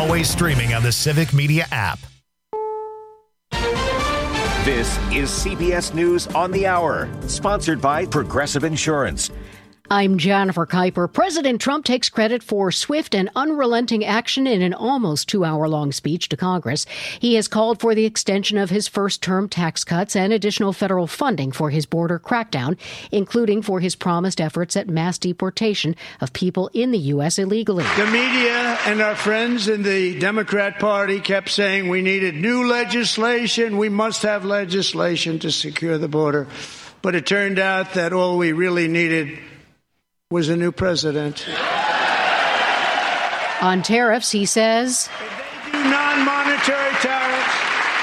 Always streaming on the Civic Media app. This is CBS News on the Hour, sponsored by Progressive Insurance. I'm Jennifer Kuiper. President Trump takes credit for swift and unrelenting action in an almost 2-hour-long speech to Congress. He has called for the extension of his first-term tax cuts and additional federal funding for his border crackdown, including for his promised efforts at mass deportation of people in the U.S. illegally. The media and our friends in the Democrat Party kept saying we needed new legislation. We must have legislation to secure the border. But it turned out that all we really needed was a new president. On tariffs, he says, if they do non-monetary tariffs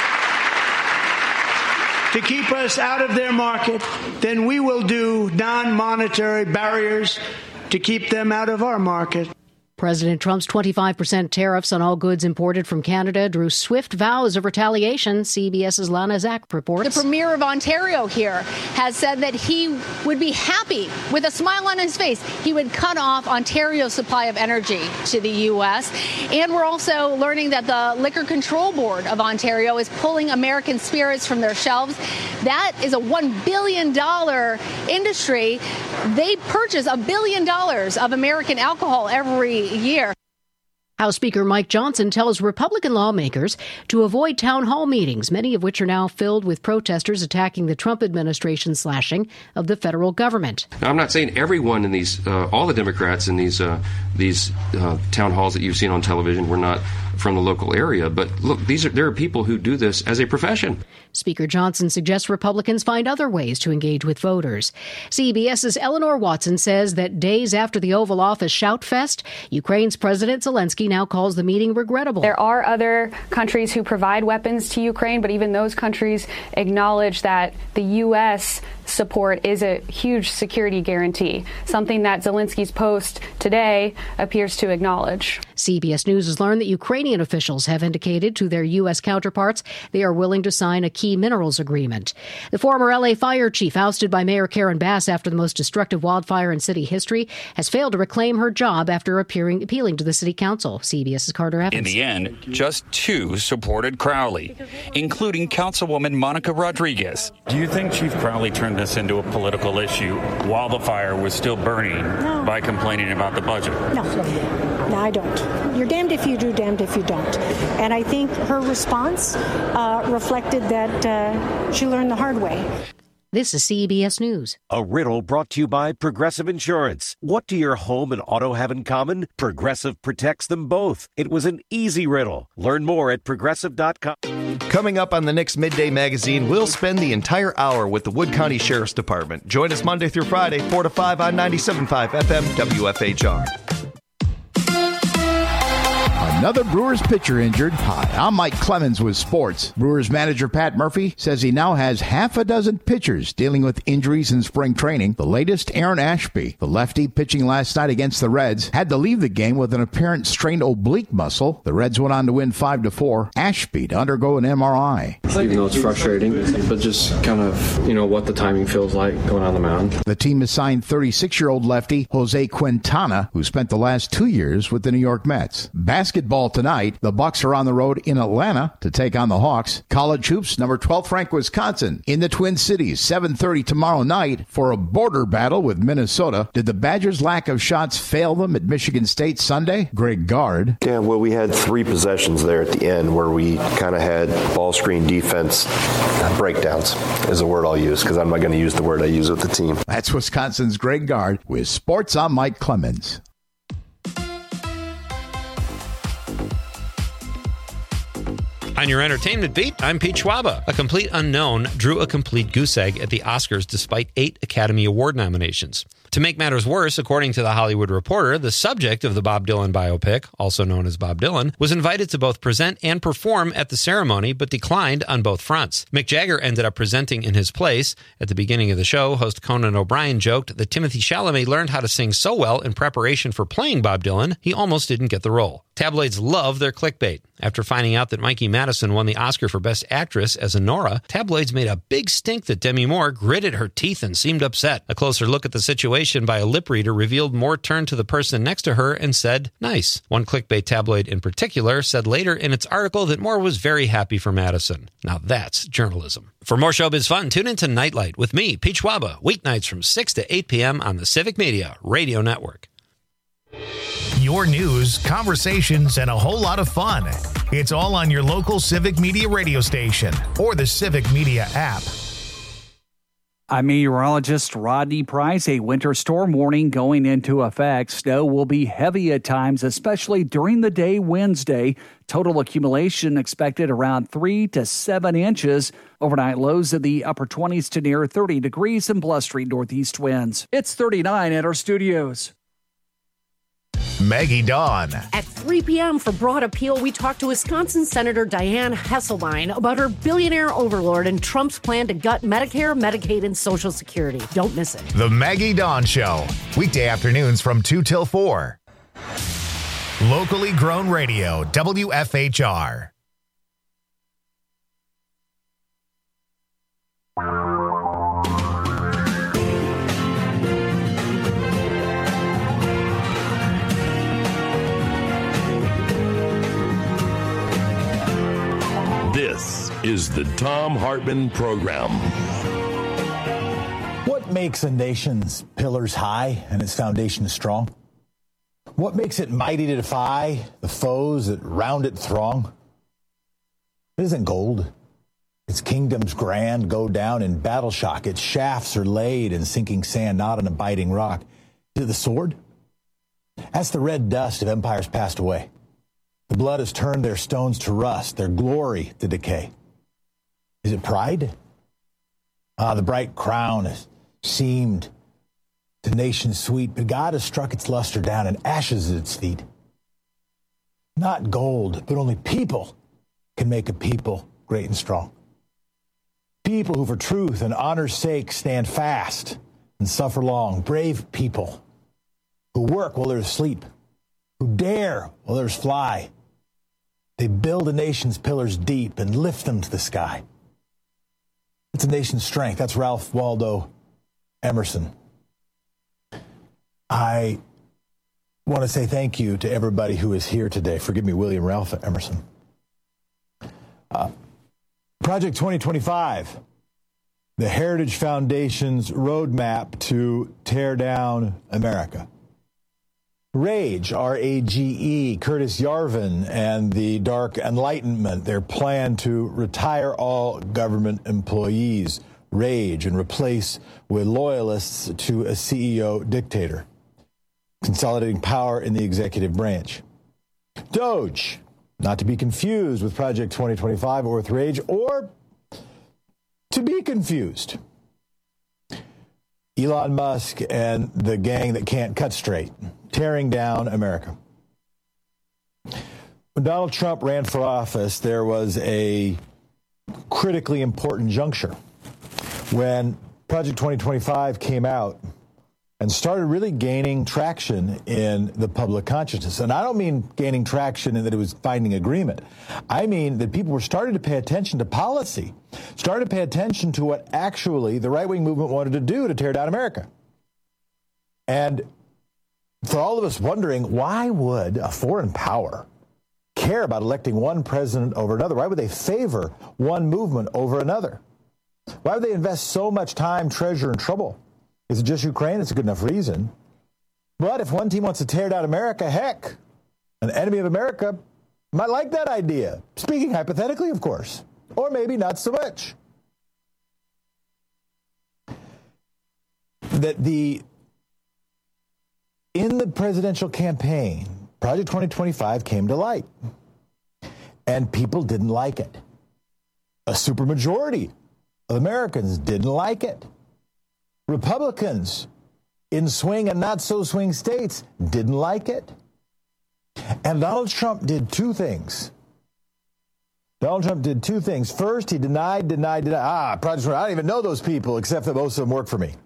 to keep us out of their market, then we will do non-monetary barriers to keep them out of our market. President Trump's 25% tariffs on all goods imported from Canada drew swift vows of retaliation, CBS's Lana Zak reports. The Premier of Ontario here has said that he would be happy, with a smile on his face, he would cut off Ontario's supply of energy to the U.S. And we're also learning that the Liquor Control Board of Ontario is pulling American spirits from their shelves. That is a $1 billion industry. They purchase $1 billion of American alcohol every year. House Speaker Mike Johnson tells Republican lawmakers to avoid town hall meetings, many of which are now filled with protesters attacking the Trump administration's slashing of the federal government. Now, I'm not saying everyone in these, all the Democrats in these town halls that you've seen on television were not from the local area, but look, there are people who do this as a profession. Speaker Johnson suggests Republicans find other ways to engage with voters. CBS's Eleanor Watson says that days after the Oval Office shout fest, Ukraine's President Zelensky now calls the meeting regrettable. There are other countries who provide weapons to Ukraine, but even those countries acknowledge that the U.S. support is a huge security guarantee, something that Zelensky's post today appears to acknowledge. CBS News has learned that Ukrainian officials have indicated to their U.S. counterparts they are willing to sign a key minerals agreement. The former L.A. fire chief, ousted by Mayor Karen Bass after the most destructive wildfire in city history, has failed to reclaim her job after appealing to the city council. CBS's Carter Evans. In the end, just 2 supported Crowley, including Councilwoman Monica Rodriguez. Do you think Chief Crowley turned this into a political issue while the fire was still burning by complaining about the budget? No, I don't. You're damned if you do, damned if you don't. And I think her response reflected that she learned the hard way. This is CBS News. A riddle brought to you by Progressive Insurance. What do your home and auto have in common? Progressive protects them both. It was an easy riddle. Learn more at Progressive.com. Coming up on the Knicks Midday Magazine, we'll spend the entire hour with the Wood County Sheriff's Department. Join us Monday through Friday, 4 to 5 on 97.5 FM WFHR. Another Brewers pitcher injured. Hi, I'm Mike Clemens with sports. Brewers manager Pat Murphy says he now has half a dozen pitchers dealing with injuries in spring training. The latest, Aaron Ashby, the lefty pitching last night against the Reds, had to leave the game with an apparent strained oblique muscle. The Reds went on to win 5-4. Ashby to undergo an MRI. Even though it's frustrating, but just kind of, what the timing feels like going on the mound. The team has signed 36-year-old lefty Jose Quintana, who spent the last 2 years with the New York Mets. Basketball tonight. The Bucks are on the road in Atlanta to take on the Hawks. College hoops, number 12th ranked Wisconsin in the Twin Cities, 7:30 tomorrow night for a border battle with Minnesota. Did the Badgers' lack of shots fail them at Michigan State Sunday? Greg Gard. Yeah, well, we had 3 possessions there at the end where we kind of had ball screen defense breakdowns is a word I'll use because I'm not going to use the word I use with the team. That's Wisconsin's Greg Gard with Sports. I'm Mike Clemens. On your entertainment beat, I'm Pete Schwaba. A complete unknown drew a complete goose egg at the Oscars despite 8 Academy Award nominations. To make matters worse, according to The Hollywood Reporter, the subject of the Bob Dylan biopic, also known as Bob Dylan, was invited to both present and perform at the ceremony, but declined on both fronts. Mick Jagger ended up presenting in his place. At the beginning of the show, host Conan O'Brien joked that Timothée Chalamet learned how to sing so well in preparation for playing Bob Dylan, he almost didn't get the role. Tabloids love their clickbait. After finding out that Mikey Madison won the Oscar for Best Actress as Nora, tabloids made a big stink that Demi Moore gritted her teeth and seemed upset. A closer look at the situation punctuation by a lip reader revealed Moore turned to the person next to her and said, "Nice." One clickbait tabloid in particular said later in its article that Moore was very happy for Madison. Now that's journalism. For more showbiz fun, tune into Nightlight with me, Pete Schwaba, weeknights from 6 to 8 p.m. on the Civic Media Radio Network. Your news, conversations, and a whole lot of fun. It's all on your local Civic Media radio station or the Civic Media app. I'm meteorologist Rodney Price. A winter storm warning going into effect. Snow will be heavy at times, especially during the day Wednesday. Total accumulation expected around 3 to 7 inches. Overnight lows in the upper 20s to near 30 degrees and blustery northeast winds. It's 39 at our studios. Maggie Dawn. At 3 p.m. for Broad Appeal, we talked to Wisconsin Senator Dianne Hesselbein about her billionaire overlord and Trump's plan to gut Medicare, Medicaid, and Social Security. Don't miss it. The Maggie Dawn Show. Weekday afternoons from 2 till 4. Locally grown radio, WFHR. This is the Thom Hartmann Program. What makes a nation's pillars high and its foundation strong? What makes it mighty to defy the foes that round it throng? It isn't gold. Its kingdoms grand go down in battle shock. Its shafts are laid in sinking sand, not on a biting rock. Is it the sword? That's the red dust of empires passed away. The blood has turned their stones to rust, their glory to decay. Is it pride? The bright crown has seemed to nations sweet, but God has struck its luster down and ashes at its feet. Not gold, but only people can make a people great and strong. People who for truth and honor's sake stand fast and suffer long. Brave people who work while others sleep, who dare while others fly. They build a nation's pillars deep and lift them to the sky. It's a nation's strength. That's Ralph Waldo Emerson. I want to say thank you to everybody who is here today. Forgive me, William Ralph Emerson. Project 2025, the Heritage Foundation's roadmap to tear down America. RAGE, R-A-G-E, Curtis Yarvin and the Dark Enlightenment, their plan to retire all government employees, RAGE, and replace with loyalists to a CEO dictator, consolidating power in the executive branch. DOGE, not to be confused with Project 2025 or with RAGE, or to be confused. Elon Musk and the gang that can't cut straight, tearing down America. When Donald Trump ran for office, there was a critically important juncture when Project 2025 came out and started really gaining traction in the public consciousness. And I don't mean gaining traction in that it was finding agreement. I mean that people were starting to pay attention to policy, started to pay attention to what actually the right-wing movement wanted to do to tear down America. And for all of us wondering, why would a foreign power care about electing one president over another? Why would they favor one movement over another? Why would they invest so much time, treasure, and trouble? Is it just Ukraine? It's a good enough reason. But if one team wants to tear down America, heck, an enemy of America might like that idea. Speaking hypothetically, of course. Or maybe not so much. In the presidential campaign, Project 2025 came to light. And people didn't like it. A supermajority of Americans didn't like it. Republicans in swing and not so swing states didn't like it. And Donald Trump did two things. First, he denied. Project, I don't even know those people except that most of them work for me.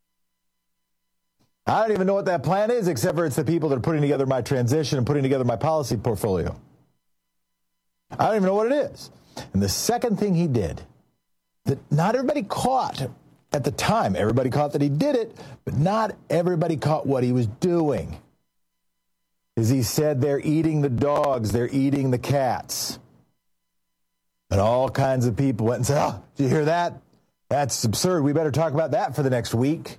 I don't even know what that plan is except for it's the people that are putting together my transition and putting together my policy portfolio. I don't even know what it is. And the second thing he did that not everybody caught at the time, everybody caught that he did it, but not everybody caught what he was doing. As he said, they're eating the dogs, they're eating the cats. And all kinds of people went and said, oh, did you hear that? That's absurd. We better talk about that for the next week.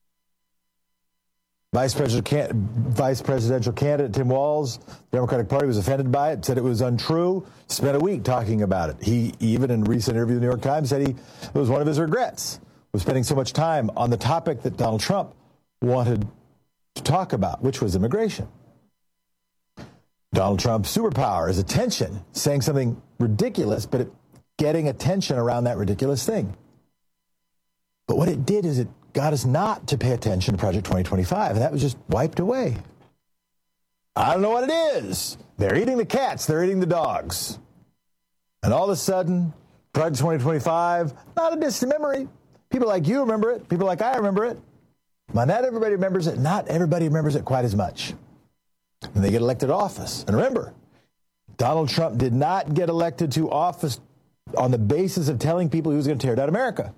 Vice presidential candidate Tim Walz, the Democratic Party, was offended by it, said it was untrue, spent a week talking about it. He, even in a recent interview with the New York Times, said it was one of his regrets, was spending so much time on the topic that Donald Trump wanted to talk about, which was immigration. Donald Trump's superpower is attention, saying something ridiculous, but getting attention around that ridiculous thing. But what it did is it got us not to pay attention to Project 2025, and that was just wiped away. I don't know what it is. They're eating the cats, they're eating the dogs. And all of a sudden, Project 2025, not a distant memory. People like you remember it. People like I remember it. But not everybody remembers it. Not everybody remembers it quite as much. And they get elected to office. And remember, Donald Trump did not get elected to office on the basis of telling people he was going to tear down America.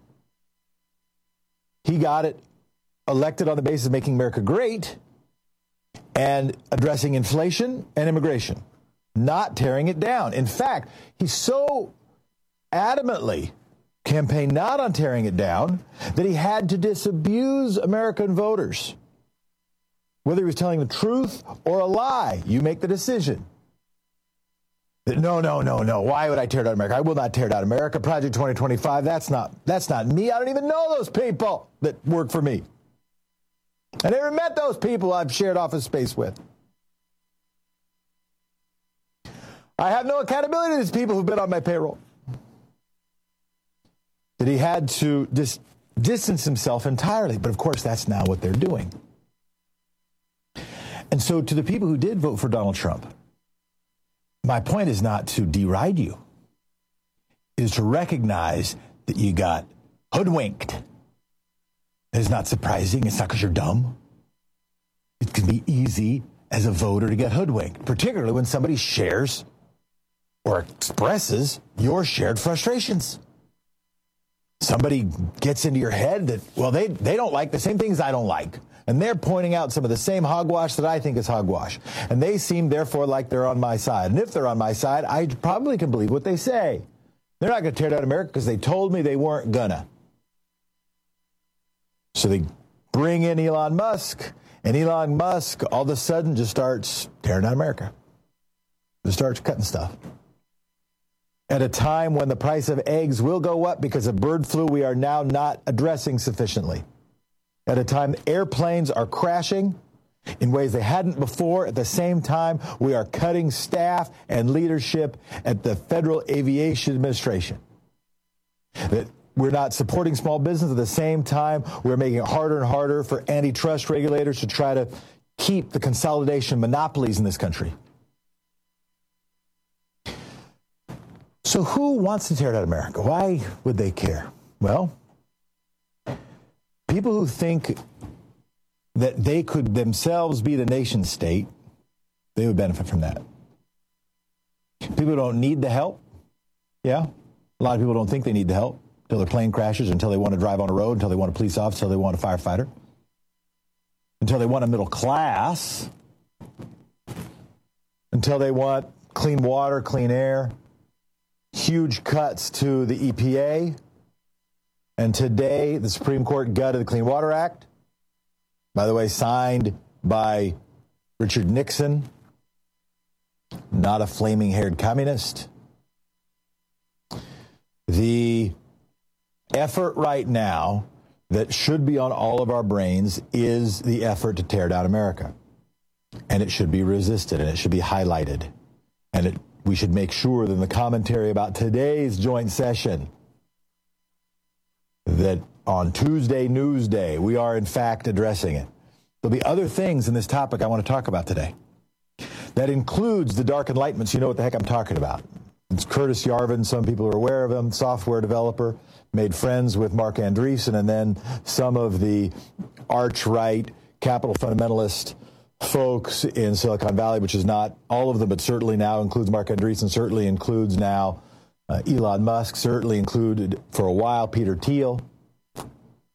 He got it elected on the basis of making America great and addressing inflation and immigration, not tearing it down. In fact, he so adamantly campaigned not on tearing it down that he had to disabuse American voters. Whether he was telling the truth or a lie, you make the decision. No. Why would I tear down America? I will not tear down America. Project 2025, that's not me. I don't even know those people that work for me. I never met those people I've shared office space with. I have no accountability to these people who've been on my payroll. That he had to distance himself entirely. But of course, that's now what they're doing. And so to the people who did vote for Donald Trump, my point is not to deride you. It is to recognize that you got hoodwinked. It's not surprising. It's not because you're dumb. It can be easy as a voter to get hoodwinked, particularly when somebody shares or expresses your shared frustrations. Somebody gets into your head that, well, they don't like the same things I don't like. And they're pointing out some of the same hogwash that I think is hogwash. And they seem, therefore, like they're on my side. And if they're on my side, I probably can believe what they say. They're not going to tear down America because they told me they weren't gonna. So they bring in Elon Musk, and Elon Musk all of a sudden just starts tearing down America. Just starts cutting stuff. At a time when the price of eggs will go up because of bird flu we are now not addressing sufficiently. At a time airplanes are crashing in ways they hadn't before. At the same time, we are cutting staff and leadership at the Federal Aviation Administration. That we're not supporting small business. At the same time, we're making it harder and harder for antitrust regulators to try to keep the consolidation monopolies in this country. So who wants to tear down America? Why would they care? Well, people who think that they could themselves be the nation state, they would benefit from that. People who don't need the help, yeah. A lot of people don't think they need the help until their plane crashes, until they want to drive on a road, until they want a police officer, until they want a firefighter, until they want a middle class, until they want clean water, clean air, huge cuts to the EPA. And today, the Supreme Court gutted the Clean Water Act, by the way, signed by Richard Nixon, not a flaming-haired communist. The effort right now that should be on all of our brains is the effort to tear down America. And it should be resisted, and it should be highlighted. And we should make sure that in the commentary about today's joint session that on Tuesday News Day, we are in fact addressing it. There'll be other things in this topic I want to talk about today. That includes the dark enlightenments. You know what the heck I'm talking about. It's Curtis Yarvin. Some people are aware of him, software developer, made friends with Mark Andreessen, and then some of the arch-right capital fundamentalist folks in Silicon Valley, which is not all of them, but certainly now includes Mark Andreessen, certainly includes now Elon Musk, certainly included for a while Peter Thiel.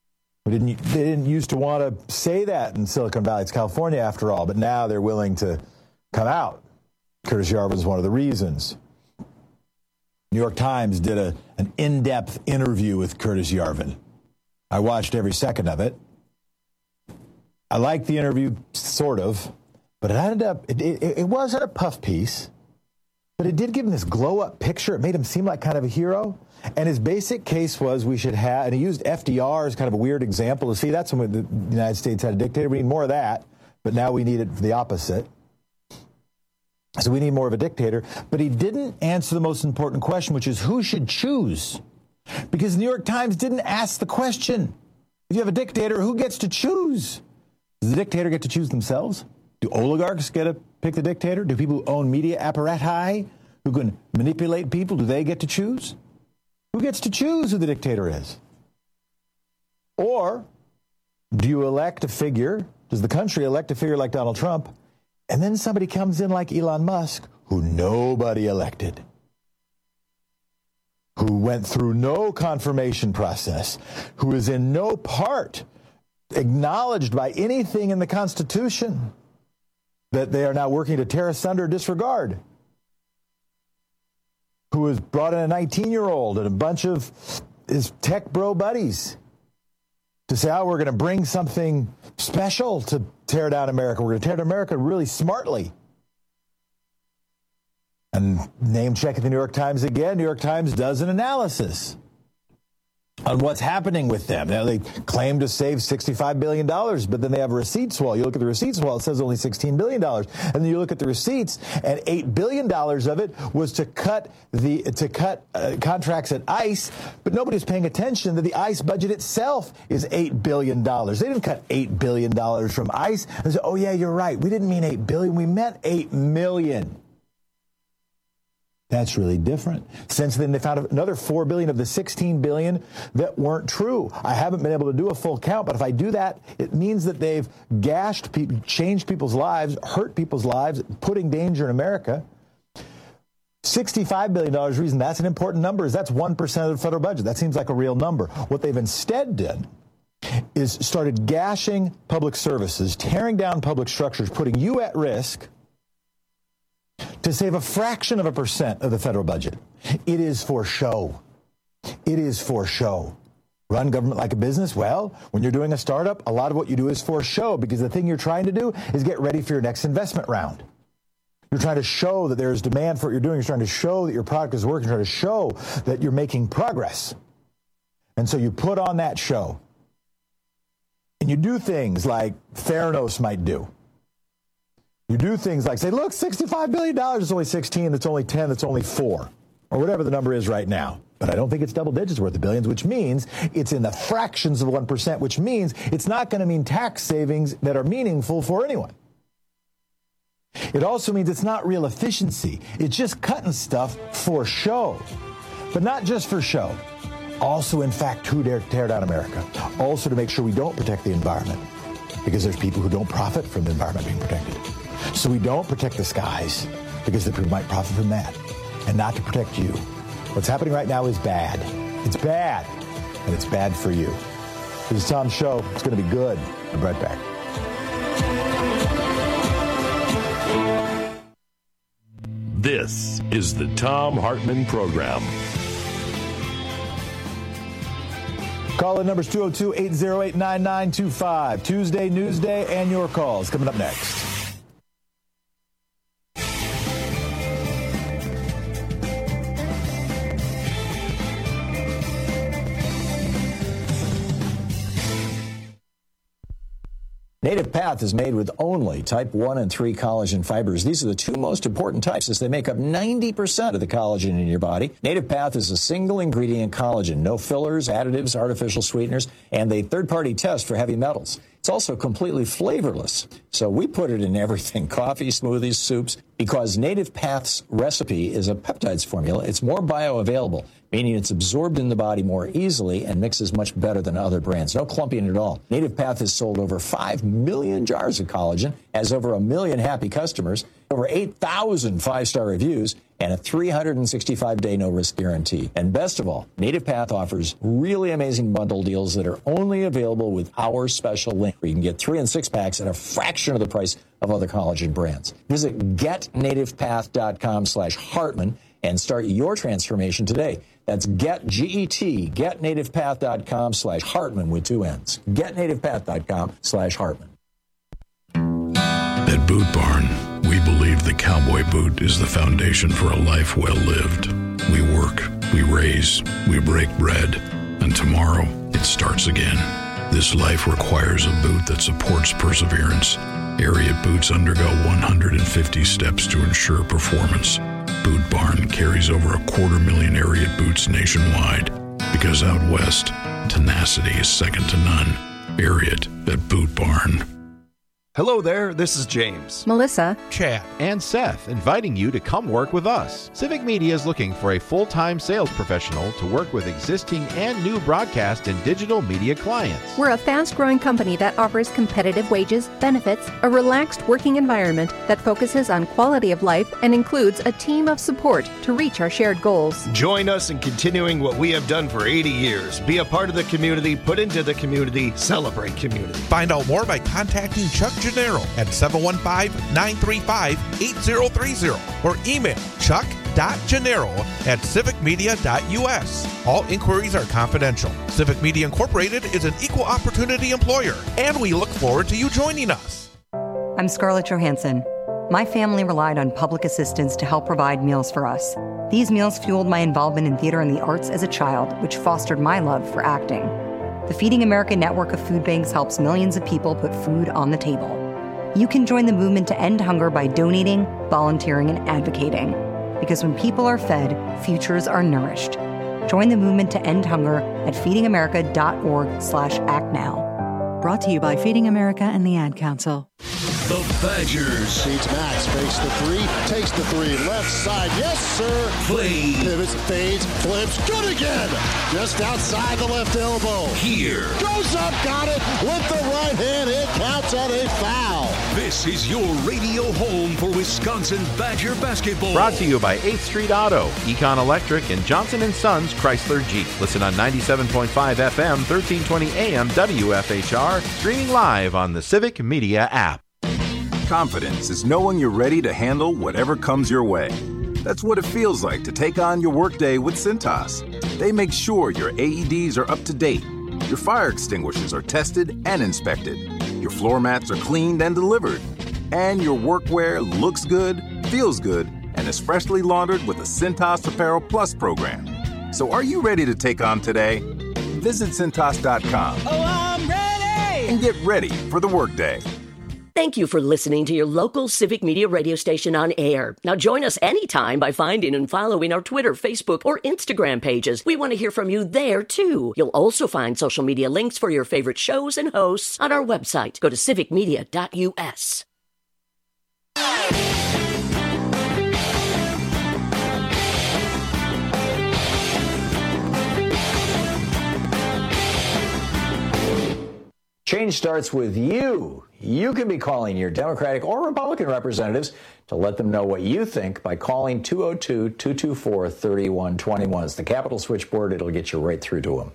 They didn't used to want to say that in Silicon Valley. It's California, after all, but now they're willing to come out. Curtis Yarvin is one of the reasons. New York Times did an in-depth interview with Curtis Yarvin. I watched every second of it. I liked the interview, sort of, but it ended up, it wasn't a puff piece, but it did give him this glow-up picture. It made him seem like kind of a hero. And his basic case was we should have, and he used FDR as kind of a weird example to see that's when the United States had a dictator. We need more of that, but now we need it for the opposite. So we need more of a dictator. But he didn't answer the most important question, which is who should choose? Because the New York Times didn't ask the question. If you have a dictator, who gets to choose? Does the dictator get to choose themselves? Do oligarchs get to pick the dictator? Do people who own media apparati, who can manipulate people, do they get to choose? Who gets to choose who the dictator is? Or do you elect a figure? Does the country elect a figure like Donald Trump? And then somebody comes in like Elon Musk, who nobody elected, who went through no confirmation process, who is in no part acknowledged by anything in the Constitution that they are now working to tear asunder, disregard, who has brought in a 19-year-old and a bunch of his tech bro buddies to say, oh, we're going to bring something special to tear down America. We're going to tear down America really smartly. And name check at the New York Times again. New York Times does an analysis on what's happening with them. Now, they claim to save $65 billion, but then they have a receipts wall. You look at the receipts wall, it says only $16 billion. And then you look at the receipts, and $8 billion of it was to cut contracts at ICE, but nobody's paying attention that the ICE budget itself is $8 billion. They didn't cut $8 billion from ICE and say, oh, yeah, you're right. We didn't mean $8 billion. We meant $8 million. That's really different. Since then, they found another $4 billion of the $16 billion that weren't true. I haven't been able to do a full count, but if I do that, it means that they've gashed people, changed people's lives, hurt people's lives, putting danger in America. $65 billion, the reason that's an important number is that's 1% of the federal budget. That seems like a real number. What they've instead done is started gashing public services, tearing down public structures, putting you at risk to save a fraction of a percent of the federal budget. It is for show. It is for show. Run government like a business? Well, when you're doing a startup, a lot of what you do is for show because the thing you're trying to do is get ready for your next investment round. You're trying to show that there's demand for what you're doing. You're trying to show that your product is working. You're trying to show that you're making progress. And so you put on that show. And you do things like Theranos might do. You do things like say, look, $65 billion, it's only 16, it's only 10, it's only 4, or whatever the number is right now. But I don't think it's double digits worth of billions, which means it's in the fractions of 1%, which means it's not going to mean tax savings that are meaningful for anyone. It also means it's not real efficiency. It's just cutting stuff for show, but not just for show. Also, in fact, to tear down America. Also to make sure we don't protect the environment because there's people who don't profit from the environment being protected. So we don't protect the skies because the people might profit from that and not to protect you. What's happening right now is bad. It's bad, and it's bad for you. This is Tom's show. It's going to be good. I'll be right back. This is the Thom Hartmann Program. Call in numbers 202-808-9925. Tuesday, Newsday, and your calls coming up next. Native Path is made with only type 1 and 3 collagen fibers. These are the two most important types as they make up 90% of the collagen in your body. Native Path is a single ingredient collagen, no fillers, additives, artificial sweeteners, and a third-party test for heavy metals. It's also completely flavorless, so we put it in everything, coffee, smoothies, soups, because Native Path's recipe is a peptides formula. It's more bioavailable, meaning it's absorbed in the body more easily and mixes much better than other brands. No clumping at all. Native Path has sold over 5 million jars of collagen, has over 1 million happy customers, over 8,000 five-star reviews, and a 365-day no-risk guarantee. And best of all, Native Path offers really amazing bundle deals that are only available with our special link, where you can get 3 and 6 packs at a fraction of the price of other collagen brands. Visit getnativepath.com/Hartman and start your transformation today. That's getnativepath.com/Hartman with 2 N's. Getnativepath.com/Hartman. At Boot Barn, we believe the cowboy boot is the foundation for a life well lived. We work, we raise, we break bread, and tomorrow it starts again. This life requires a boot that supports perseverance. Ariat boots undergo 150 steps to ensure performance. Boot Barn carries over 250,000 Ariat boots nationwide, because out west, tenacity is second to none. Ariat at Boot Barn. Hello there, this is James, Melissa, Chad, and Seth, inviting you to come work with us. Civic Media is looking for a full-time sales professional to work with existing and new broadcast and digital media clients. We're a fast-growing company that offers competitive wages, benefits, a relaxed working environment that focuses on quality of life, and includes a team of support to reach our shared goals. Join us in continuing what we have done for 80 years. Be a part of the community, put into the community, celebrate community. Find out more by contacting Chuck Gennaro at 715-935-8030 or email chuck.gennaro@civicmedia.us. All inquiries are confidential. Civic Media Incorporated is an equal opportunity employer, and we look forward to you joining us. I'm Scarlett Johansson. My family relied on public assistance to help provide meals for us. These meals fueled my involvement in theater and the arts as a child, which fostered my love for acting. The Feeding America network of food banks helps millions of people put food on the table. You can join the movement to end hunger by donating, volunteering, and advocating. Because when people are fed, futures are nourished. Join the movement to end hunger at feedingamerica.org/act now. Brought to you by Feeding America and the Ad Council. The Badgers. Feeds Max, fakes the 3, takes the 3, left side, yes sir. Play. Pivots, fades, flips, good again. Just outside the left elbow. Here. Goes up, got it, with the right hand, it counts on a foul. This is your radio home for Wisconsin Badger basketball. Brought to you by 8th Street Auto, Econ Electric, and Johnson & Sons Chrysler Jeep. Listen on 97.5 FM, 1320 AM, WFHR, streaming live on the Civic Media app. Confidence is knowing you're ready to handle whatever comes your way. That's what it feels like to take on your workday with Cintas. They make sure your AEDs are up to date, your fire extinguishers are tested and inspected, your floor mats are cleaned and delivered, and your workwear looks good, feels good, and is freshly laundered with the Cintas Apparel Plus program. So are you ready to take on today? Visit Cintas.com. Oh, I'm ready! And get ready for the workday. Thank you for listening to your local Civic Media radio station on air. Now join us anytime by finding and following our Twitter, Facebook, or Instagram pages. We want to hear from you there, too. You'll also find social media links for your favorite shows and hosts on our website. Go to civicmedia.us. Change starts with you. You can be calling your Democratic or Republican representatives to let them know what you think by calling 202-224-3121. It's the Capitol switchboard. It'll get you right through to them.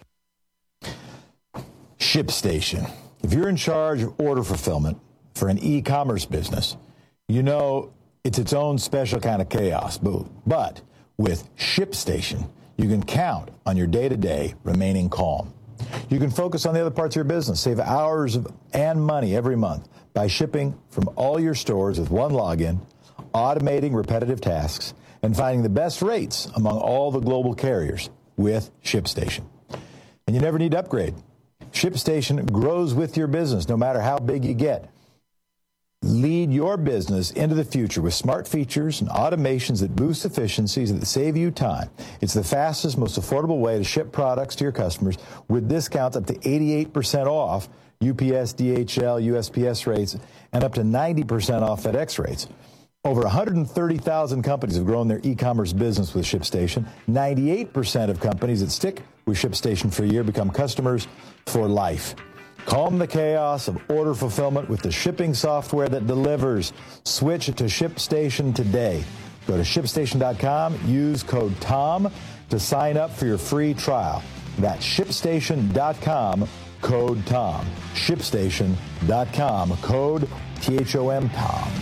ShipStation. If you're in charge of order fulfillment for an e-commerce business, you know it's its own special kind of chaos. But with ShipStation, you can count on your day-to-day remaining calm. You can focus on the other parts of your business, save hours and money every month by shipping from all your stores with one login, automating repetitive tasks, and finding the best rates among all the global carriers with ShipStation. And you never need to upgrade. ShipStation grows with your business no matter how big you get. Lead your business into the future with smart features and automations that boost efficiencies that save you time. It's the fastest, most affordable way to ship products to your customers with discounts up to 88% off UPS, DHL, USPS rates, and up to 90% off FedEx rates. Over 130,000 companies have grown their e-commerce business with ShipStation. 98% of companies that stick with ShipStation for a year become customers for life. Calm the chaos of order fulfillment with the shipping software that delivers. Switch to ShipStation today. Go to ShipStation.com, use code TOM to sign up for your free trial. That's ShipStation.com, code TOM. ShipStation.com, code THOM, TOM.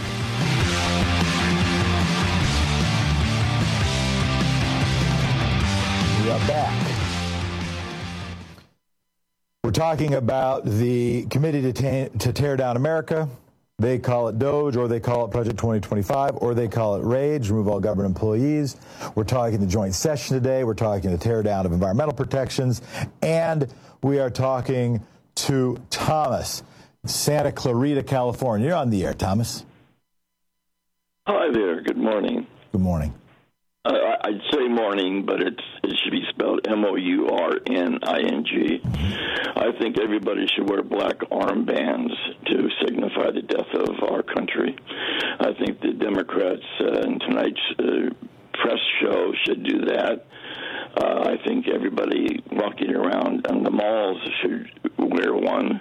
We are back. We're talking about the Committee to Tear Down America. They call it DOGE, or they call it Project 2025, or they call it RAGE, remove all government employees. We're talking the joint session today. We're talking the tear down of environmental protections. And we are talking to Thomas, Santa Clarita, California. You're on the air, Thomas. Hi there. Good morning. Good morning. I'd say morning, but it should be spelled MOURNING. I think everybody should wear black armbands to signify the death of our country. I think the Democrats in tonight's press show should do that. I think everybody walking around on the malls should wear one.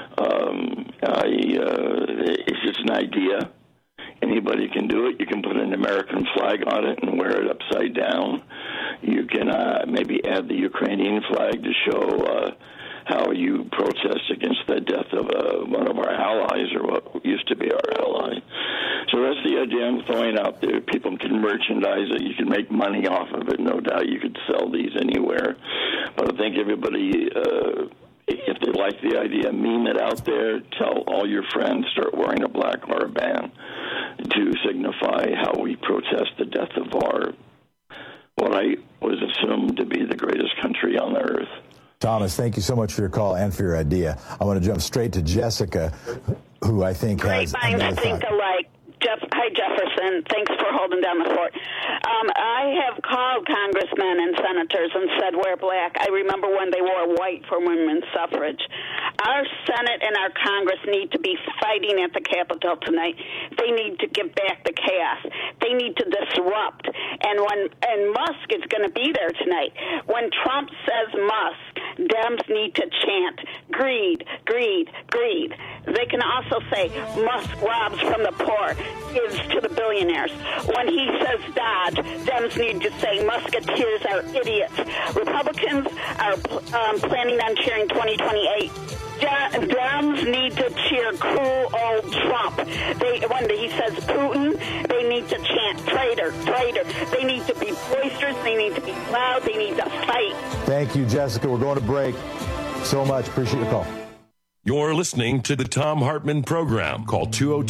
It's just an idea. Anybody can do it. You can put an American flag on it and wear it upside down. You can maybe add the Ukrainian flag to show how you protest against the death of one of our allies, or what used to be our ally. So that's the idea I'm throwing out there. People can merchandise it. You can make money off of it. No doubt you could sell these anywhere. But I think everybody... if they like the idea, meme it out there, tell all your friends, start wearing a black armband to signify how we protest the death of what I was assumed to be the greatest country on the earth. Thomas, thank you so much for your call and for your idea. I want to jump straight to Jessica, who I think has another thought. Think alike. Hi, Jefferson. Thanks for holding down the fort. I have called congressmen and senators and said wear black. I remember when they wore white for women's suffrage. Our Senate and our Congress need to be fighting at the Capitol tonight. They need to give back the chaos. They need to disrupt. And Musk is going to be there tonight. When Trump says Musk, Dems need to chant greed, greed, greed. They can also say Musk robs from the poor, gives to the billionaires. When he says Dodge, Dems need to say Musketeers are idiots. Republicans are planning on cheering 2028. Dems need to cheer cool old Trump. When he says Putin, they need to chant traitor, traitor. They need to be boisterous. They need to be loud. They need to fight. Thank you, Jessica. We're going to break. So much. Appreciate your call. You're listening to the Thom Hartmann Program. Call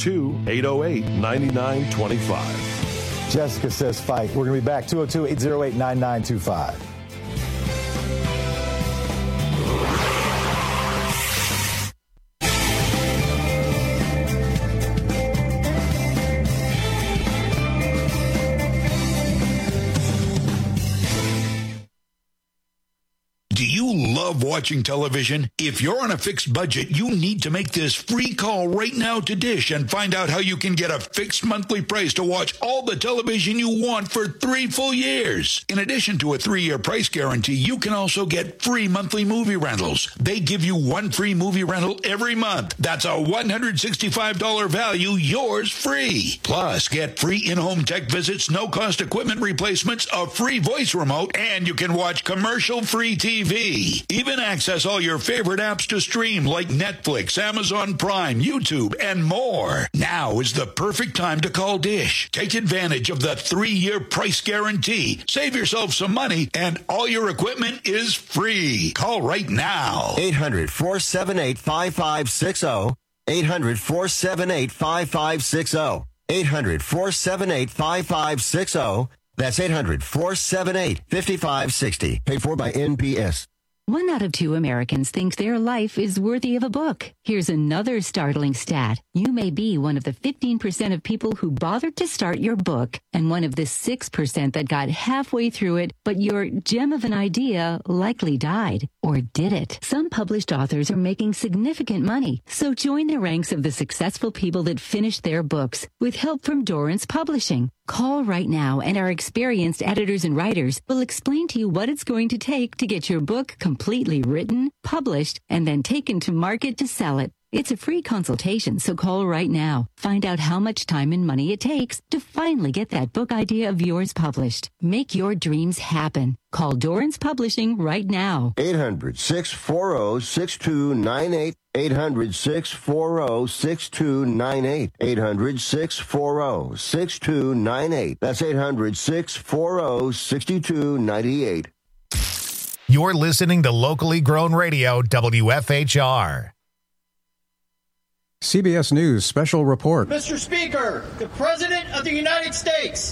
202-808-9925. Jessica says fight. We're going to be back. 202-808-9925. Love watching television? If you're on a fixed budget, you need to make this free call right now to Dish and find out how you can get a fixed monthly price to watch all the television you want for 3 full years. In addition to a 3-year price guarantee, you can also get free monthly movie rentals. They give you 1 free movie rental every month. That's a $165 value, yours free. Plus, get free in-home tech visits, no-cost equipment replacements, a free voice remote, and you can watch commercial-free TV. Even access all your favorite apps to stream like Netflix, Amazon Prime, YouTube, and more. Now is the perfect time to call Dish. Take advantage of the 3-year price guarantee. Save yourself some money, and all your equipment is free. Call right now. 800-478-5560. 800-478-5560. 800-478-5560. That's 800-478-5560. Paid for by NPS. 1 out of 2 Americans think their life is worthy of a book. Here's another startling stat. You may be one of the 15% of people who bothered to start your book and one of the 6% that got halfway through it, but your gem of an idea likely died. Or did it? Some published authors are making significant money, so join the ranks of the successful people that finished their books with help from Dorrance Publishing. Call right now, and our experienced editors and writers will explain to you what it's going to take to get your book completely written, published, and then taken to market to sell it. It's a free consultation, so call right now. Find out how much time and money it takes to finally get that book idea of yours published. Make your dreams happen. Call Dorrance Publishing right now. 800-640-6298. 800-640-6298. 800-640-6298. That's 800-640-6298. You're listening to locally grown radio, WFHR. CBS News Special Report. Mr. Speaker, the President of the United States.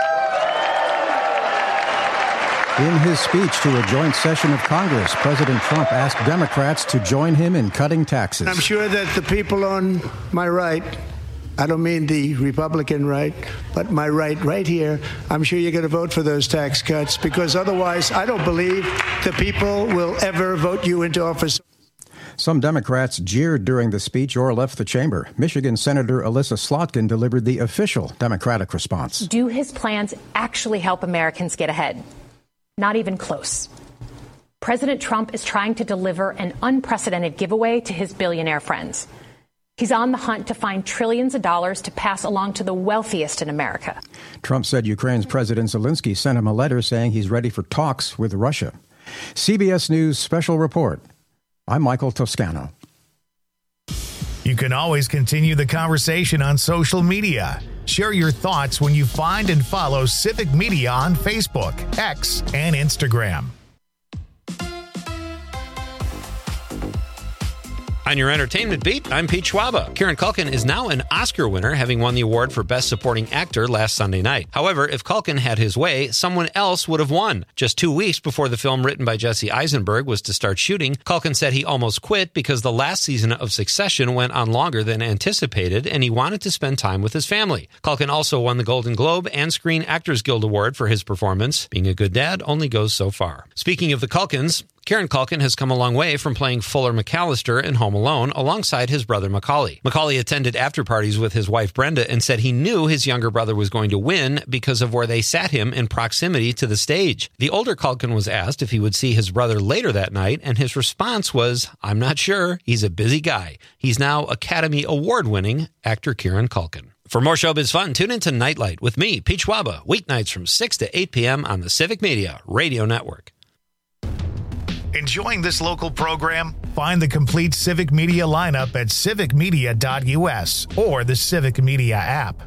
In his speech to a joint session of Congress, President Trump asked Democrats to join him in cutting taxes. I'm sure that the people on my right, I don't mean the Republican right, but my right here, I'm sure you're going to vote for those tax cuts, because otherwise I don't believe the people will ever vote you into office. Some Democrats jeered during the speech or left the chamber. Michigan Senator Alyssa Slotkin delivered the official Democratic response. Do his plans actually help Americans get ahead? Not even close. President Trump is trying to deliver an unprecedented giveaway to his billionaire friends. He's on the hunt to find trillions of dollars to pass along to the wealthiest in America. Trump said Ukraine's President Zelensky sent him a letter saying he's ready for talks with Russia. CBS News Special Report. I'm Michael Toscano. You can always continue the conversation on social media. Share your thoughts when you find and follow Civic Media on Facebook, X, and Instagram. On your entertainment beat, I'm Pete Schwaba. Kieran Culkin is now an Oscar winner, having won the award for Best Supporting Actor last Sunday night. However, if Culkin had his way, someone else would have won. Just 2 weeks before the film written by Jesse Eisenberg was to start shooting, Culkin said he almost quit because the last season of Succession went on longer than anticipated, and he wanted to spend time with his family. Culkin also won the Golden Globe and Screen Actors Guild Award for his performance. Being a good dad only goes so far. Speaking of the Culkins, Kieran Culkin has come a long way from playing Fuller McAllister in Home Alone alongside his brother Macaulay. Macaulay attended after-parties with his wife Brenda and said he knew his younger brother was going to win because of where they sat him in proximity to the stage. The older Culkin was asked if he would see his brother later that night, and his response was, "I'm not sure. He's a busy guy." He's now Academy Award-winning actor Kieran Culkin. For more showbiz fun, tune into Nightlight with me, Pete Schwaba, weeknights from 6 to 8 p.m. on the Civic Media Radio Network. Enjoying this local program? Find the complete Civic Media lineup at civicmedia.us or the Civic Media app.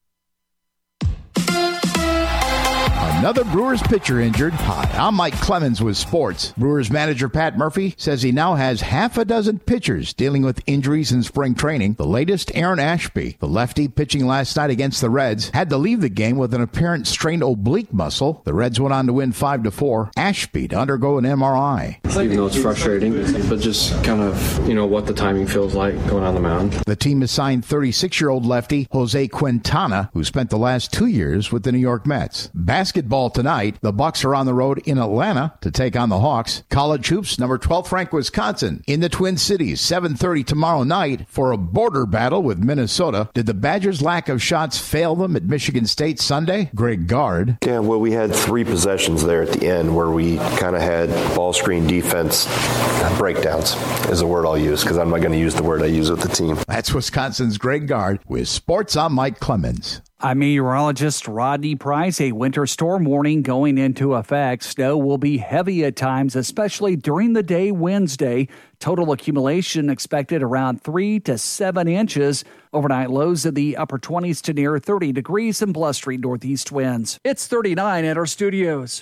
Another Brewers pitcher injured. Hi, I'm Mike Clemens with sports. Brewers manager Pat Murphy says he now has half a dozen pitchers dealing with injuries in spring training. The latest, Aaron Ashby, the lefty pitching last night against the Reds, had to leave the game with an apparent strained oblique muscle. The Reds went on to win 5-4. Ashby to undergo an MRI. Even though it's frustrating, but just kind of, what the timing feels like going on the mound. The team has signed 36-year-old lefty Jose Quintana, who spent the last 2 years with the New York Mets. Basketball tonight, the Bucks are on the road in Atlanta to take on the Hawks. College hoops, number 12 ranked Wisconsin in the Twin Cities, 7:30 tomorrow night for a border battle with Minnesota. Did the Badgers' lack of shots fail them at Michigan State Sunday? Greg Gard. Yeah, well, we had 3 possessions there at the end where we kind of had ball screen defense breakdowns is the word I'll use, because I'm not going to use the word I use with the team. That's Wisconsin's Greg Gard with sports. I'm Mike Clemens. I'm meteorologist Rodney Price. A winter storm warning going into effect. Snow will be heavy at times, especially during the day Wednesday. Total accumulation expected around 3 to 7 inches. Overnight lows in the upper 20s to near 30 degrees and blustery northeast winds. It's 39 at our studios.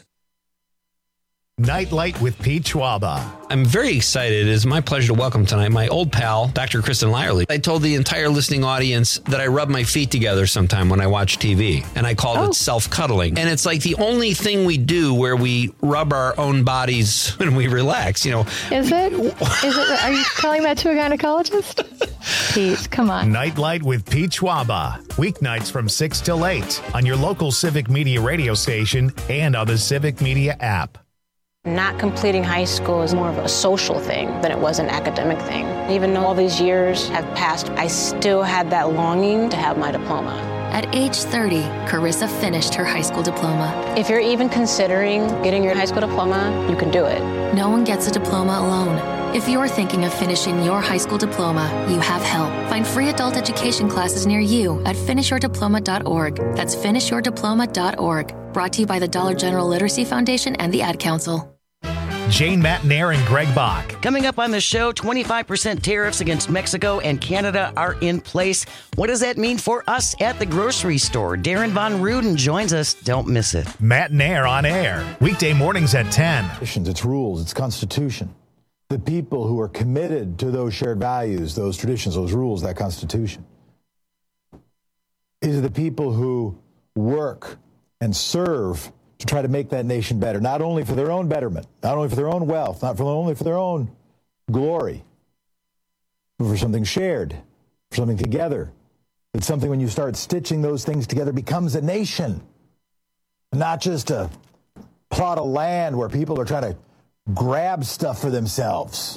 Nightlight with Pete Schwaba. I'm very excited. It is my pleasure to welcome tonight my old pal, Dr. Kristen Lyerly. I told the entire listening audience that I rub my feet together sometime when I watch TV, and I called it self-cuddling. And it's like the only thing we do where we rub our own bodies when we relax, Is it? Are you telling that to a gynecologist? Pete, come on. Nightlight with Pete Schwaba. Weeknights from 6 till 8 on your local Civic Media radio station and on the Civic Media app. Not completing high school is more of a social thing than it was an academic thing. Even though all these years have passed, I still had that longing to have my diploma. At age 30, Carissa finished her high school diploma. If you're even considering getting your high school diploma, you can do it. No one gets a diploma alone. If you're thinking of finishing your high school diploma, you have help. Find free adult education classes near you at finishyourdiploma.org. That's finishyourdiploma.org. Brought to you by the Dollar General Literacy Foundation and the Ad Council. Jane Matenaer and Greg Bach. Coming up on the show, 25% tariffs against Mexico and Canada are in place. What does that mean for us at the grocery store? Darren Von Ruden joins us. Don't miss it. Matenaer on air. Weekday mornings at 10. It's rules. It's Constitution. The people who are committed to those shared values, those traditions, those rules, that Constitution. These are the people who work and serve to try to make that nation better, not only for their own betterment, not only for their own wealth, not only for their own glory, but for something shared, for something together. It's something when you start stitching those things together becomes a nation, not just a plot of land where people are trying to grab stuff for themselves,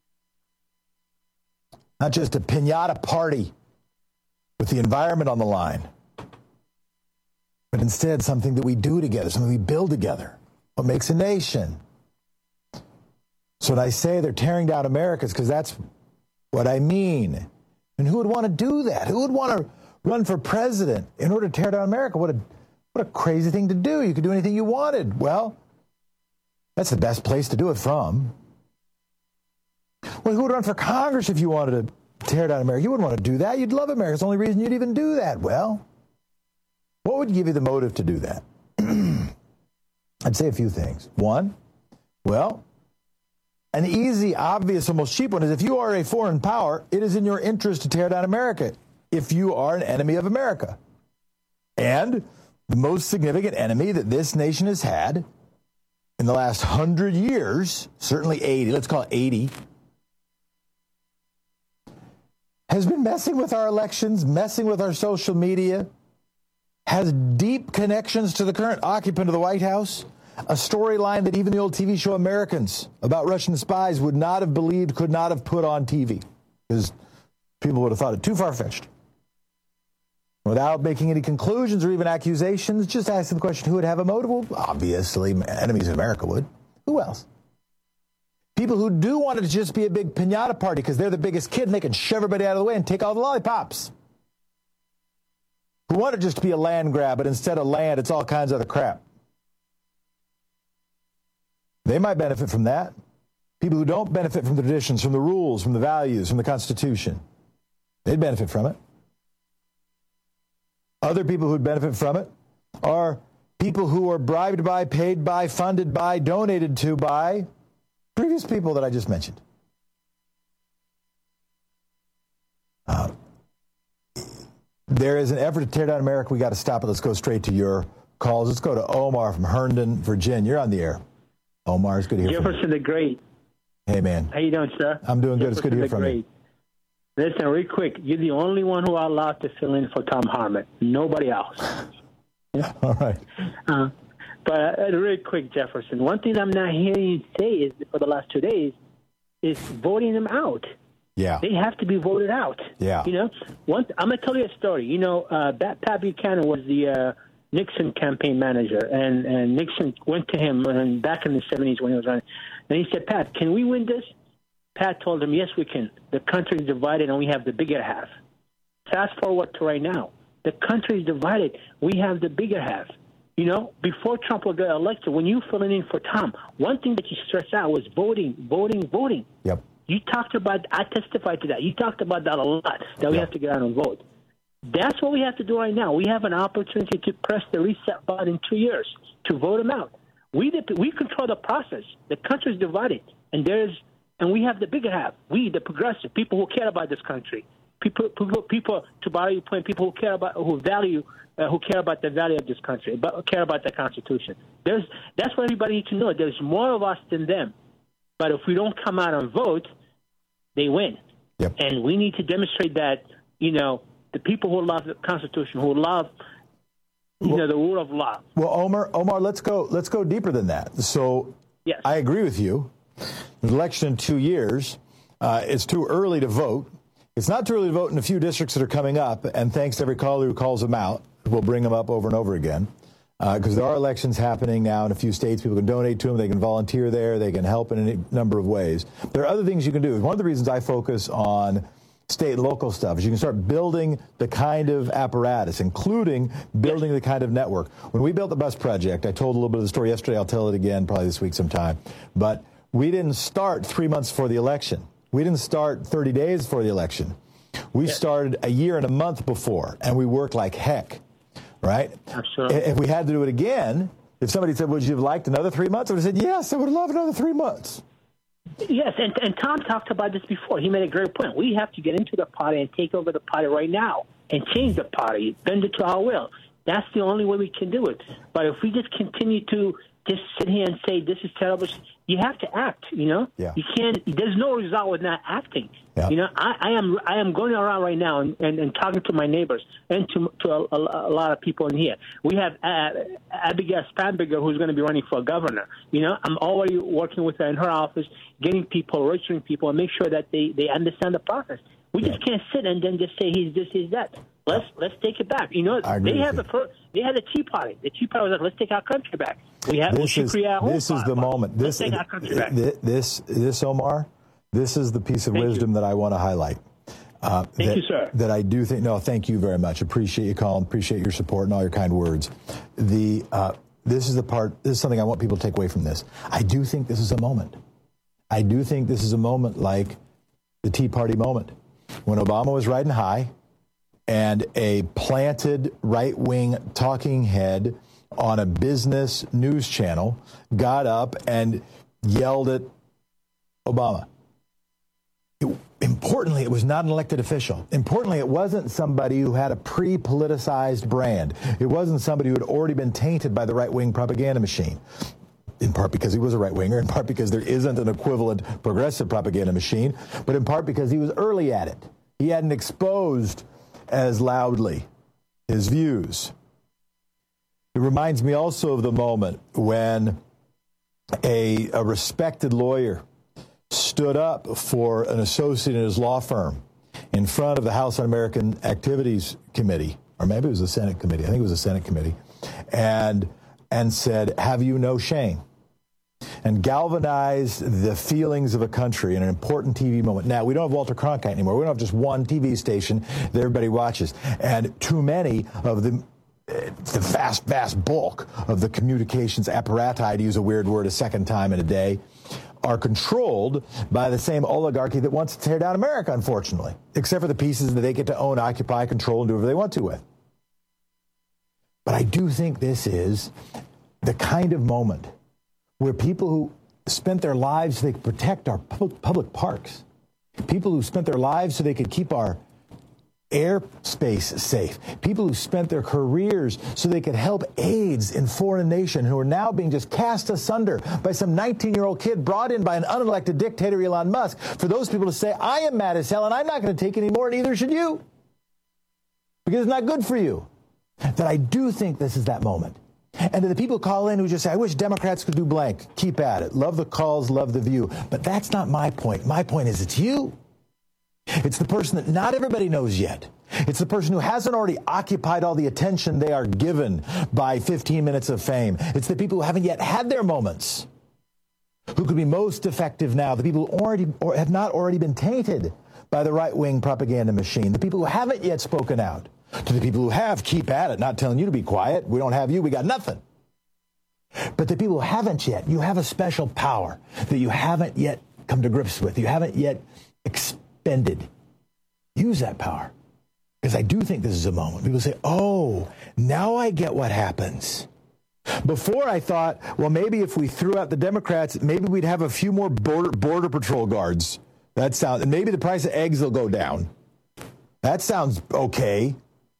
not just a piñata party with the environment on the line, but instead something that we do together, something we build together, what makes a nation. So when I say they're tearing down America, it's because that's what I mean. And who would want to do that? Who would want to run for president in order to tear down America? What a crazy thing to do. You could do anything you wanted. Well, that's the best place to do it from. Well, who would run for Congress if you wanted to tear down America? You wouldn't want to do that. You'd love America. It's the only reason you'd even do that. Well, what would give you the motive to do that? I'd say a few things. One, well, an easy, obvious, almost cheap one is if you are a foreign power, it is in your interest to tear down America if you are an enemy of America. And the most significant enemy that this nation has had in the last 100 years, certainly 80, let's call it 80, has been messing with our elections, messing with our social media, has deep connections to the current occupant of the White House, a storyline that even the old TV show Americans about Russian spies would not have believed, could not have put on TV, because people would have thought it too far-fetched. Without making any conclusions or even accusations, just asking the question, who would have a motive? Well, obviously, enemies of America would. Who else? People who do want it to just be a big piñata party because they're the biggest kid and they can shove everybody out of the way and take all the lollipops. Who want it just to be a land grab, but instead of land, it's all kinds of other crap. They might benefit from that. People who don't benefit from the traditions, from the rules, from the values, from the Constitution, they'd benefit from it. Other people who'd benefit from it are people who are bribed by, paid by, funded by, donated to by previous people that I just mentioned. There is an effort to tear down America. We got to stop it. Let's go straight to your calls. Let's go to Omar from Herndon, Virginia. You're on the air. Omar, it's good to hear from you. Jefferson the Great. Hey, man. How you doing, sir? I'm doing good. It's good to hear from you. Listen, real quick. You're the only one who are allowed to fill in for Tom Harmon. Nobody else. All right. But real quick, Jefferson, one thing I'm not hearing you say is for the last 2 days is voting them out. Yeah. They have to be voted out. Yeah. You know, I'm going to tell you a story. You know, Pat Buchanan was the Nixon campaign manager, and Nixon went to him back in the 70s when he was running. And he said, Pat, can we win this? Pat told him, yes, we can. The country is divided, and we have the bigger half. Fast forward to right now. The country is divided. We have the bigger half. You know, before Trump got elected, when you filling in for Tom, one thing that you stressed out was voting. Yep. You talked about, I testified to that. You talked about that a lot, that we have to get out and vote. That's what we have to do right now. We have an opportunity to press the reset button in 2 years to vote them out. We control the process. The country is divided, and we have the bigger half. We, the progressive, people who care about this country, people to borrow your point, people who care about, who care about the value of this country, but care about the Constitution. That's what everybody needs to know. There's more of us than them. But if we don't come out and vote, they win. Yep. And we need to demonstrate that, you know, the people who love the Constitution, who love, the rule of law. Well, Omar, let's go deeper than that. So yes. I agree with you. There's an election in 2 years. It's too early to vote. It's not too early to vote in a few districts that are coming up, and thanks to every caller who calls them out. We'll bring them up over and over again. because there are elections happening now in a few states. People can donate to them. They can volunteer there. They can help in any number of ways. There are other things you can do. One of the reasons I focus on state and local stuff is you can start building the kind of apparatus, including building the kind of network. When we built the bus project, I told a little bit of the story yesterday. I'll tell it again probably this week sometime. But we didn't start 3 months before the election. We didn't start 30 days before the election. We started a year and a month before, and we worked like heck, right? Absolutely. If we had to do it again, if somebody said, would you have liked another 3 months? I would have said, yes, I would love another 3 months. Yes, and Tom talked about this before. He made a great point. We have to get into the party and take over the party right now and change the party, bend it to our will. That's the only way we can do it. But if we just continue to just sit here and say this is terrible, you have to act, you know? Yeah. You can't, there's no result with not acting. Yeah. You know, I am going around right now and talking to my neighbors and to a lot of people in here. We have Abigail Spanberger, who's going to be running for governor. You know, I'm already working with her in her office, getting people, registering people, and make sure that they understand the process. We just can't sit and then just say he's this, he's that. Let's take it back. You know, they had the Tea Party. The Tea Party was like, let's take our country back. This is the moment. Let's take our country back. This, Omar, this is the piece of wisdom that I want to highlight. Thank you, sir. That I do think. No, thank you very much. Appreciate you calling. Appreciate your support and all your kind words. This is the part. This is something I want people to take away from this. I do think this is a moment. I do think this is a moment like the Tea Party moment when Obama was riding high, and a planted right-wing talking head on a business news channel got up and yelled at Obama. Importantly, it was not an elected official. Importantly, it wasn't somebody who had a pre-politicized brand. It wasn't somebody who had already been tainted by the right-wing propaganda machine, in part because he was a right-winger, in part because there isn't an equivalent progressive propaganda machine, but in part because he was early at it. He hadn't exposed as loudly his views. It reminds me also of the moment when a respected lawyer stood up for an associate in his law firm in front of the House Un-American Activities Committee, or maybe it was the Senate Committee. I think it was the Senate Committee, and said, "Have you no shame?" and galvanized the feelings of a country in an important TV moment. Now, we don't have Walter Cronkite anymore. We don't have just one TV station that everybody watches. And too many of the vast bulk of the communications apparati, to use a weird word a second time in a day, are controlled by the same oligarchy that wants to tear down America, unfortunately, except for the pieces that they get to own, occupy, control, and do whatever they want to with. But I do think this is the kind of moment where people who spent their lives so they could protect our public parks, people who spent their lives so they could keep our airspace safe, people who spent their careers so they could help AIDS in foreign nation, who are now being just cast asunder by some 19-year-old kid brought in by an unelected dictator, Elon Musk, for those people to say, I am mad as hell and I'm not going to take any more, and neither should you, because it's not good for you. That I do think this is that moment. And to the people who call in who just say, I wish Democrats could do blank, keep at it. Love the calls, love the view. But that's not my point. My point is it's you. It's the person that not everybody knows yet. It's the person who hasn't already occupied all the attention they are given by 15 minutes of fame. It's the people who haven't yet had their moments, who could be most effective now, the people who have not already been tainted by the right-wing propaganda machine, the people who haven't yet spoken out. To the people who have, keep at it, not telling you to be quiet. We don't have you, we got nothing. But the people who haven't yet, you have a special power that you haven't yet come to grips with. You haven't yet expended. Use that power. Because I do think this is a moment. People say, oh, now I get what happens. Before I thought, well, maybe if we threw out the Democrats, maybe we'd have a few more border patrol guards. That sounds, and maybe the price of eggs will go down. That sounds okay.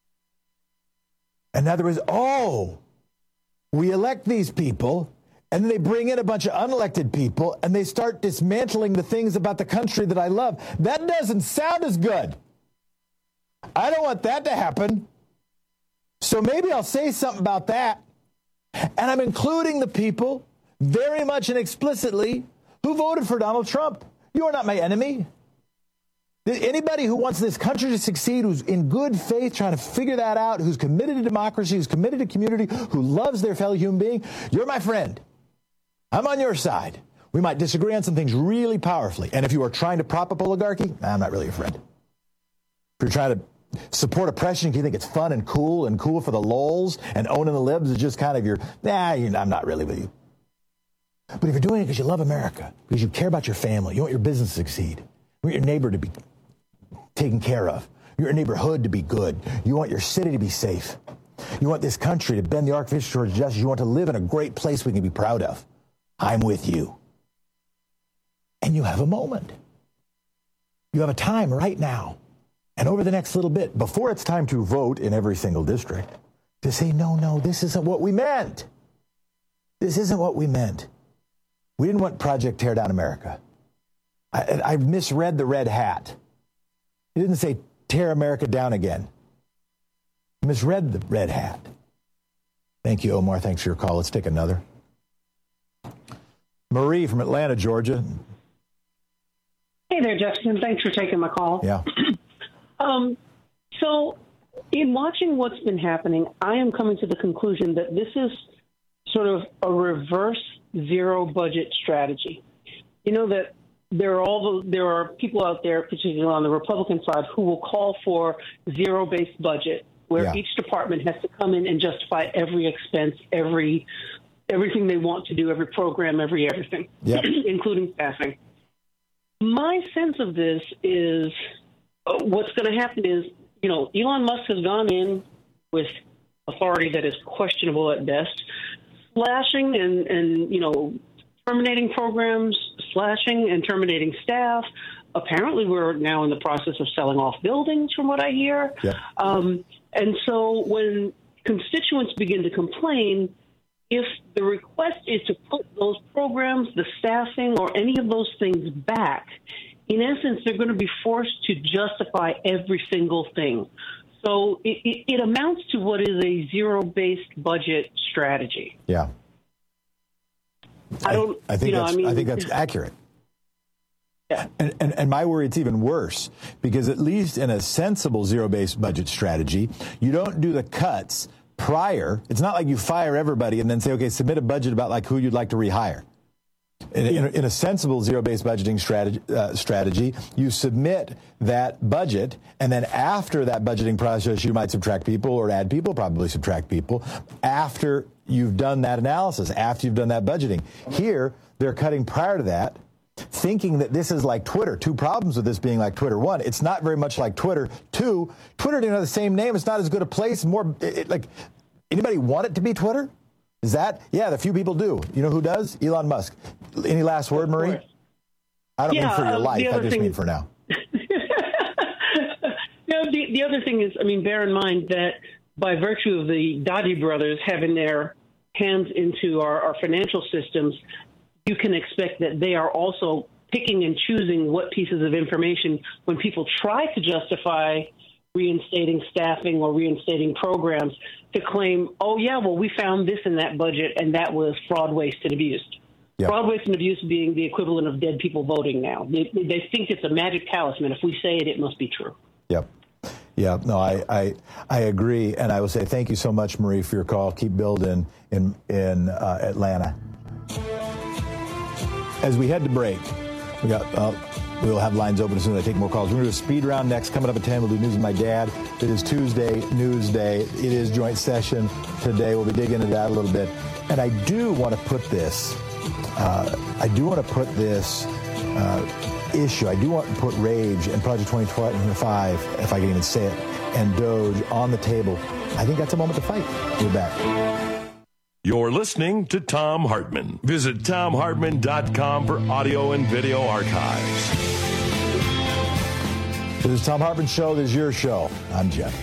In other words, we elect these people, and then they bring in a bunch of unelected people, and they start dismantling the things about the country that I love. That doesn't sound as good. I don't want that to happen. So maybe I'll say something about that. And I'm including the people, very much and explicitly, who voted for Donald Trump. You are not my enemy. Anybody who wants this country to succeed, who's in good faith trying to figure that out, who's committed to democracy, who's committed to community, who loves their fellow human being, you're my friend. I'm on your side. We might disagree on some things really powerfully. And if you are trying to prop up oligarchy, I'm not really your friend. If you're trying to support oppression, you think it's fun and cool for the lulz, and owning the libs is just kind of I'm not really with you. But if you're doing it because you love America, because you care about your family, you want your business to succeed, you want your neighbor to be taken care of, your neighborhood to be good, you want your city to be safe, you want this country to bend the arc of history towards justice, you want to live in a great place we can be proud of, I'm with you. And you have a moment. You have a time right now. And over the next little bit, before it's time to vote in every single district, to say, no, this isn't what we meant. This isn't what we meant. We didn't want Project Tear Down America. I misread the red hat. It didn't say tear America down again. I misread the red hat. Thank you, Omar. Thanks for your call. Let's take another. Marie from Atlanta, Georgia. Hey there, Jefferson. Thanks for taking my call. Yeah. So in watching what's been happening, I am coming to the conclusion that this is sort of a reverse zero budget strategy. You know that there are people out there, particularly on the Republican side, who will call for zero-based budget, where each department has to come in and justify every expense, everything they want to do, every program, everything, including staffing. My sense of this is what's going to happen is, Elon Musk has gone in with authority that is questionable at best, slashing and terminating programs, slashing and terminating staff. Apparently, we're now in the process of selling off buildings, from what I hear. And so when constituents begin to complain, if the request is to put those programs, the staffing, or any of those things back, in essence, they're going to be forced to justify every single thing. So it amounts to what is a zero-based budget strategy. Yeah. I think that's accurate. Yeah. And my worry, it's even worse, because at least in a sensible zero-based budget strategy, you don't do the cuts prior. It's not like you fire everybody and then say, okay, submit a budget about like who you'd like to rehire. In a sensible zero-based budgeting strategy, you submit that budget, and then after that budgeting process, you might subtract people or add people, probably subtract people, after you've done that analysis, after you've done that budgeting. Here, they're cutting prior to that, thinking that this is like Twitter. Two problems with this being like Twitter. One, it's not very much like Twitter. Two, Twitter didn't have the same name. It's not as good a place. Anybody want it to be Twitter? Is that? Yeah, the few people do. You know who does? Elon Musk. Any last word, Marie? I don't mean for your life. I just mean for now. The other thing is, bear in mind that by virtue of the Dodgy brothers having their hands into our financial systems, you can expect that they are also picking and choosing what pieces of information, when people try to justify reinstating staffing or reinstating programs, to claim, we found this in that budget, and that was fraud, waste, and abuse. Yep. Fraud, waste, and abuse being the equivalent of dead people voting now. They think it's a magic talisman. If we say it, it must be true. Yep. Yeah, no, I agree, and I will say thank you so much, Marie, for your call. Keep building in Atlanta. As we head to break, we'll have lines open as soon as I take more calls. We're going to do a speed round next. Coming up at 10, we'll do News with my dad. It is Tuesday, News Day. It is joint session today. We'll be digging into that a little bit. And I do want to put this issue. I do want to put Rage and Project 2025, if I can even say it, and Doge on the table. I think that's a moment to fight. We're back. You're listening to Thom Hartmann. Visit ThomHartmann.com for audio and video archives. This is Thom Hartmann Show. This is your show. I'm Jeff.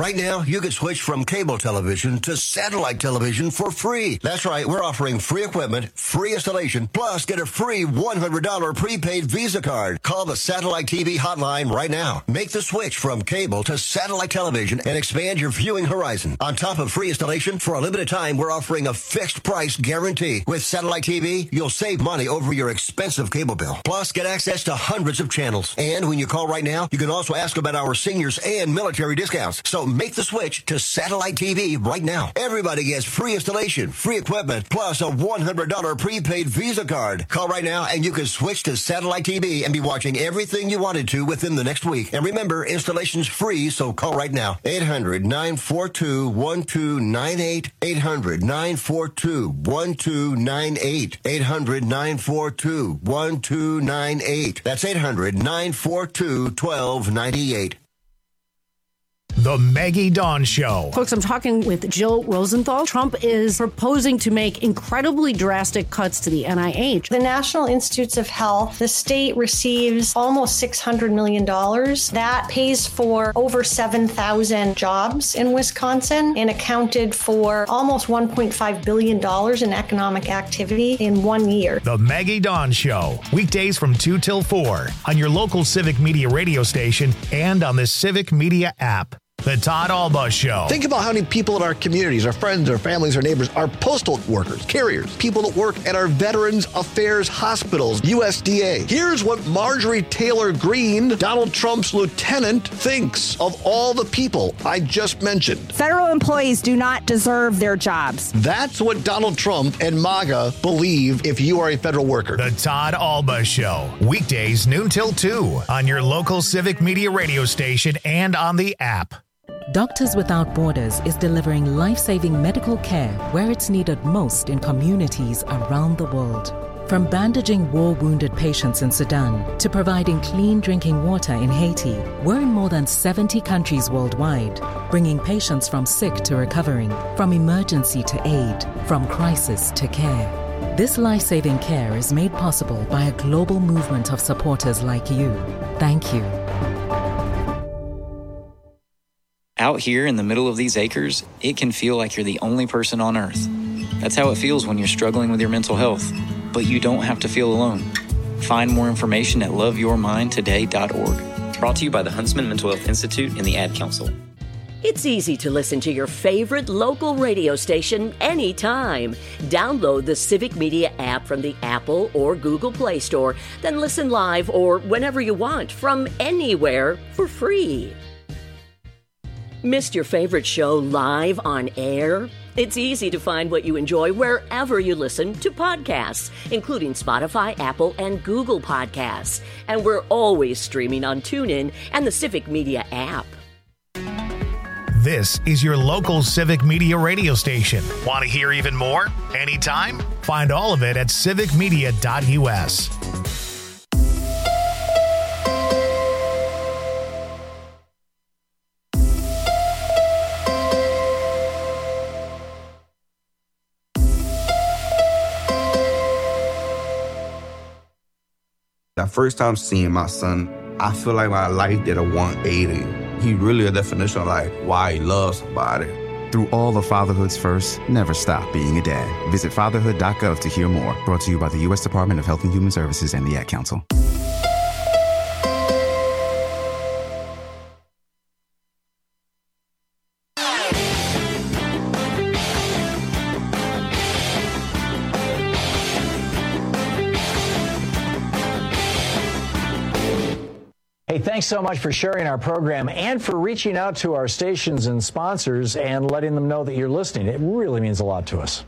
Right now, you can switch from cable television to satellite television for free. That's right. We're offering free equipment, free installation, plus get a free $100 prepaid Visa card. Call the Satellite TV hotline right now. Make the switch from cable to satellite television and expand your viewing horizon. On top of free installation, for a limited time, we're offering a fixed price guarantee. With satellite TV, you'll save money over your expensive cable bill. Plus, get access to hundreds of channels. And when you call right now, you can also ask about our seniors and military discounts. So make the switch to satellite TV right now. Everybody gets free installation, free equipment, plus a $100 prepaid Visa card. Call right now and you can switch to satellite TV and be watching everything you wanted to within the next week. And remember, installation's free, so call right now. 800-942-1298. 800-942-1298. 800-942-1298. That's 800-942-1298. The Maggie Dawn Show. Folks, I'm talking with Jill Rosenthal. Trump is proposing to make incredibly drastic cuts to the NIH. The National Institutes of Health, the state receives almost $600 million. That pays for over 7,000 jobs in Wisconsin and accounted for almost $1.5 billion in economic activity in 1 year. The Maggie Dawn Show. Weekdays from 2 till 4 on your local Civic Media radio station and on the Civic Media app. The Todd Alba Show. Think about how many people in our communities, our friends, our families, our neighbors, our postal workers, carriers, people that work at our Veterans Affairs hospitals, USDA. Here's what Marjorie Taylor Greene, Donald Trump's lieutenant, thinks of all the people I just mentioned. Federal employees do not deserve their jobs. That's what Donald Trump and MAGA believe if you are a federal worker. The Todd Alba Show. Weekdays noon till 2 on your local Civic Media radio station and on the app. Doctors Without Borders is delivering life-saving medical care where it's needed most in communities around the world. From bandaging war-wounded patients in Sudan to providing clean drinking water in Haiti, we're in more than 70 countries worldwide, bringing patients from sick to recovering, from emergency to aid, from crisis to care. This life-saving care is made possible by a global movement of supporters like you. Thank you. Out here in the middle of these acres, it can feel like you're the only person on Earth. That's how it feels when you're struggling with your mental health. But you don't have to feel alone. Find more information at loveyourmindtoday.org. Brought to you by the Huntsman Mental Health Institute and the Ad Council. It's easy to listen to your favorite local radio station anytime. Download the Civic Media app from the Apple or Google Play Store, then listen live or whenever you want from anywhere for free. Missed your favorite show live on air? It's easy to find what you enjoy wherever you listen to podcasts, including Spotify, Apple, and Google Podcasts. And we're always streaming on TuneIn and the Civic Media app. This is your local Civic Media radio station. Want to hear even more? Anytime? Find all of it at civicmedia.us. That first time seeing my son, I feel like my life did a 180. He really a definition of like why he loves somebody. Through all of fatherhood's first, never stop being a dad. Visit fatherhood.gov to hear more. Brought to you by the U.S. Department of Health and Human Services and the Ad Council. Hey, thanks so much for sharing our program and for reaching out to our stations and sponsors and letting them know that you're listening. It really means a lot to us.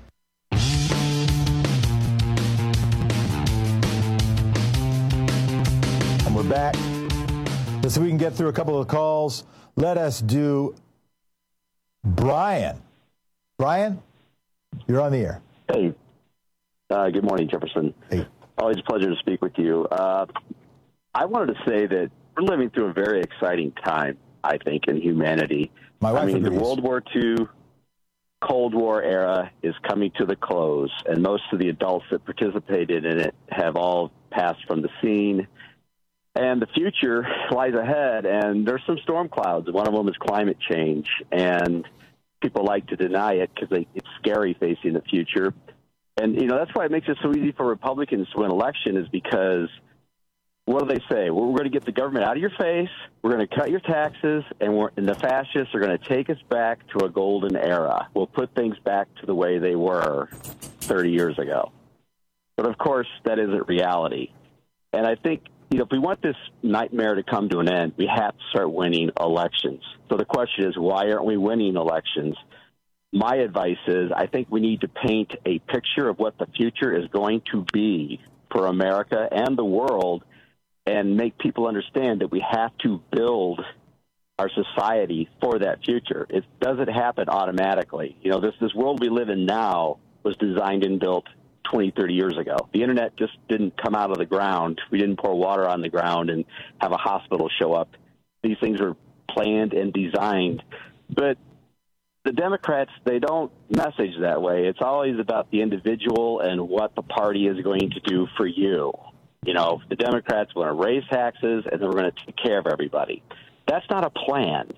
And we're back. So we can get through a couple of calls. Let us do Brian. Brian, you're on the air. Hey. Good morning, Jefferson. Hey. Always a pleasure to speak with you. I wanted to say that we're living through a very exciting time, I think, in humanity. My wife agrees. The World War II, Cold War era is coming to the close, and most of the adults that participated in it have all passed from the scene. And the future lies ahead, and there's some storm clouds. One of them is climate change, and people like to deny it because it's scary facing the future. And, that's why it makes it so easy for Republicans to win election is because what do they say? Well, we're going to get the government out of your face, we're going to cut your taxes, and the fascists are going to take us back to a golden era. We'll put things back to the way they were 30 years ago. But, of course, that isn't reality. And I think, if we want this nightmare to come to an end, we have to start winning elections. So the question is, why aren't we winning elections? My advice is I think we need to paint a picture of what the future is going to be for America and the world and make people understand that we have to build our society for that future. It doesn't happen automatically. This world we live in now was designed and built 20, 30 years ago. The internet just didn't come out of the ground. We didn't pour water on the ground and have a hospital show up. These things are planned and designed. But the Democrats, they don't message that way. It's always about the individual and what the party is going to do for you. The Democrats want to raise taxes and then we're going to take care of everybody. That's not a plan.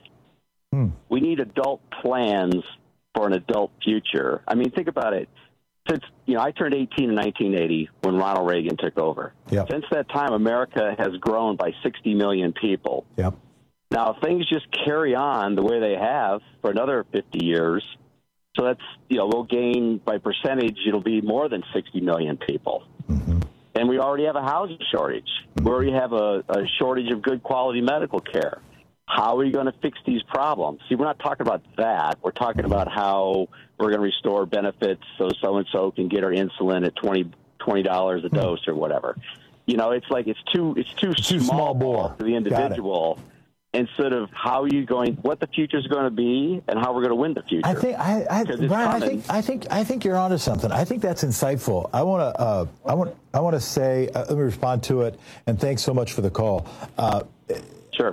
We need adult plans for an adult future. I mean, think about it. Since, I turned 18 in 1980 when Ronald Reagan took over. Yep. Since that time, America has grown by 60 million people. Yep. Now, if things just carry on the way they have for another 50 years, so that's, we'll gain by percentage, it'll be more than 60 million people. Mm-hmm. And we already have a housing shortage. We already have a shortage of good quality medical care. How are we going to fix these problems? See, we're not talking about that. We're talking about how we're going to restore benefits so so-and-so can get our insulin at $20 a dose or whatever. It's like it's too small ball for the individual instead of what the future is going to be and how we're going to win the future. I think you're onto something. I think that's insightful. I want to say, let me respond to it, and thanks so much for the call. Sure.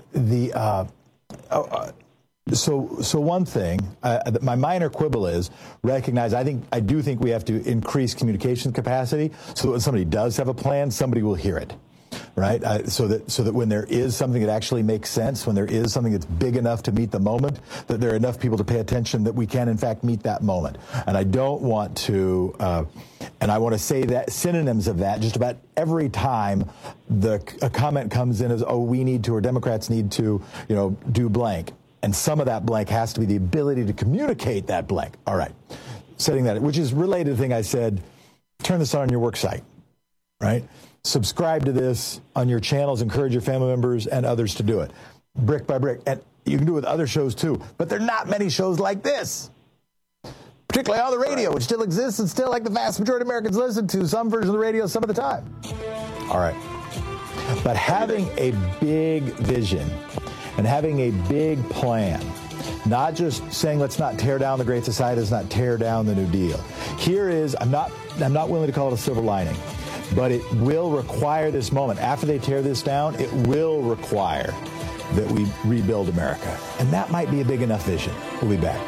So one thing, my minor quibble is recognize. I do think we have to increase communication capacity so that when somebody does have a plan, somebody will hear it, right? So that when there is something that actually makes sense, when there is something that's big enough to meet the moment, that there are enough people to pay attention that we can in fact meet that moment. And I don't want to, and I want to say that synonyms of that just about every time a comment comes in as, we need to, or Democrats need to, do blank. And some of that blank has to be the ability to communicate that blank. All right. Setting that, which is related to the thing I said, turn this on your work site, right? Subscribe to this on your channels, encourage your family members and others to do it, brick by brick. And you can do it with other shows too, but there are not many shows like this, particularly on the radio, which still exists and still, like the vast majority of Americans, listen to some version of the radio some of the time. All right. But having a big vision and having a big plan, not just saying let's not tear down the Great Society, let's not tear down the New Deal. Here is, I'm not willing to call it a silver lining, but it will require this moment. After they tear this down, it will require that we rebuild America. And that might be a big enough vision. We'll be back.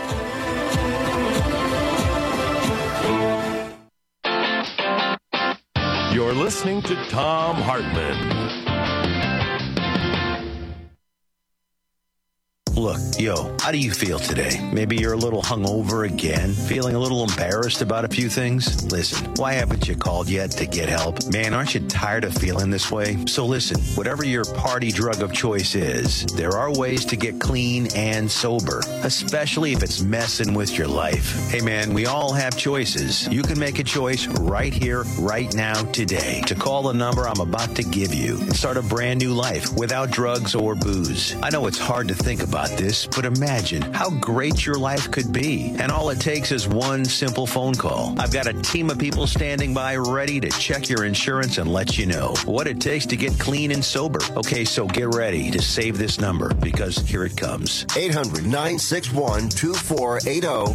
You're listening to Thom Hartmann. Look, how do you feel today? Maybe you're a little hungover again, feeling a little embarrassed about a few things? Listen, why haven't you called yet to get help? Man, aren't you tired of feeling this way? So listen, whatever your party drug of choice is, there are ways to get clean and sober, especially if it's messing with your life. Hey man, we all have choices. You can make a choice right here, right now, today, to call the number I'm about to give you and start a brand new life without drugs or booze. I know it's hard to think about this, but imagine how great your life could be. And all it takes is one simple phone call. I've got a team of people standing by ready to check your insurance and let you know what it takes to get clean and sober. Okay, so get ready to save this number because here it comes. 800-961-2480.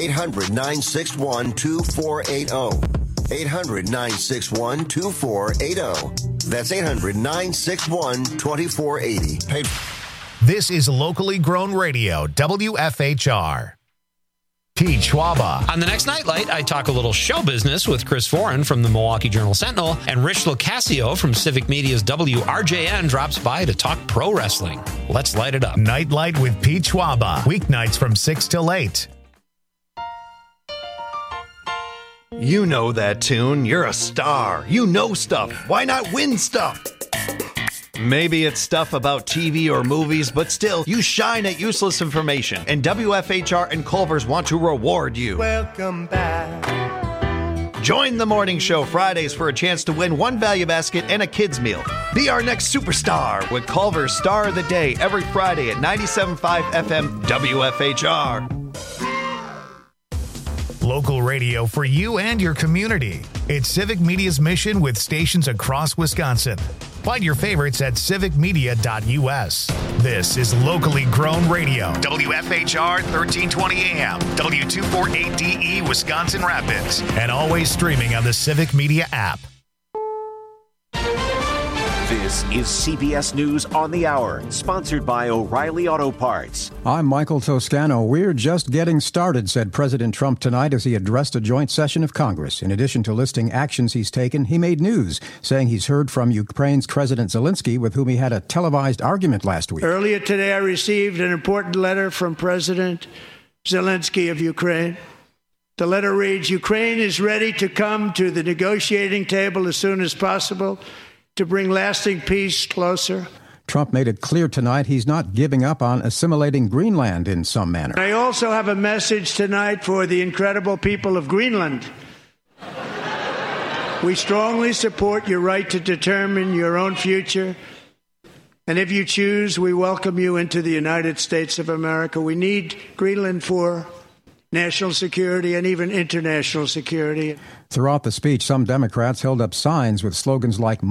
800-961-2480. 800-961-2480. That's 800-961-2480. Paid. This is locally grown radio, WFHR. Pete Schwaba. On the next Nightlight, I talk a little show business with Chris Foran from the Milwaukee Journal-Sentinel, and Rich Locascio from Civic Media's WRJN drops by to talk pro wrestling. Let's light it up. Nightlight with Pete Schwaba. Weeknights from 6 till 8. You know that tune. You're a star. You know stuff. Why not win stuff? Maybe it's stuff about TV or movies, but still, you shine at useless information. And WFHR and Culver's want to reward you. Welcome back. Join the morning show Fridays for a chance to win one value basket and a kid's meal. Be our next superstar with Culver's Star of the Day every Friday at 97.5 FM WFHR. Local radio for you and your community. It's Civic Media's mission with stations across Wisconsin. Find your favorites at civicmedia.us. This is locally grown radio. WFHR 1320 AM, W248DE Wisconsin Rapids, and always streaming on the Civic Media app. This is CBS News on the Hour, sponsored by O'Reilly Auto Parts. I'm Michael Toscano. We're just getting started, said President Trump tonight as he addressed a joint session of Congress. In addition to listing actions he's taken, he made news, saying he's heard from Ukraine's President Zelensky, with whom he had a televised argument last week. Earlier today, I received an important letter from President Zelensky of Ukraine. The letter reads, Ukraine is ready to come to the negotiating table as soon as possible to bring lasting peace closer. Trump made it clear tonight he's not giving up on assimilating Greenland in some manner. I also have a message tonight for the incredible people of Greenland. We strongly support your right to determine your own future. And if you choose, we welcome you into the United States of America. We need Greenland for national security and even international security. Throughout the speech, some Democrats held up signs with slogans like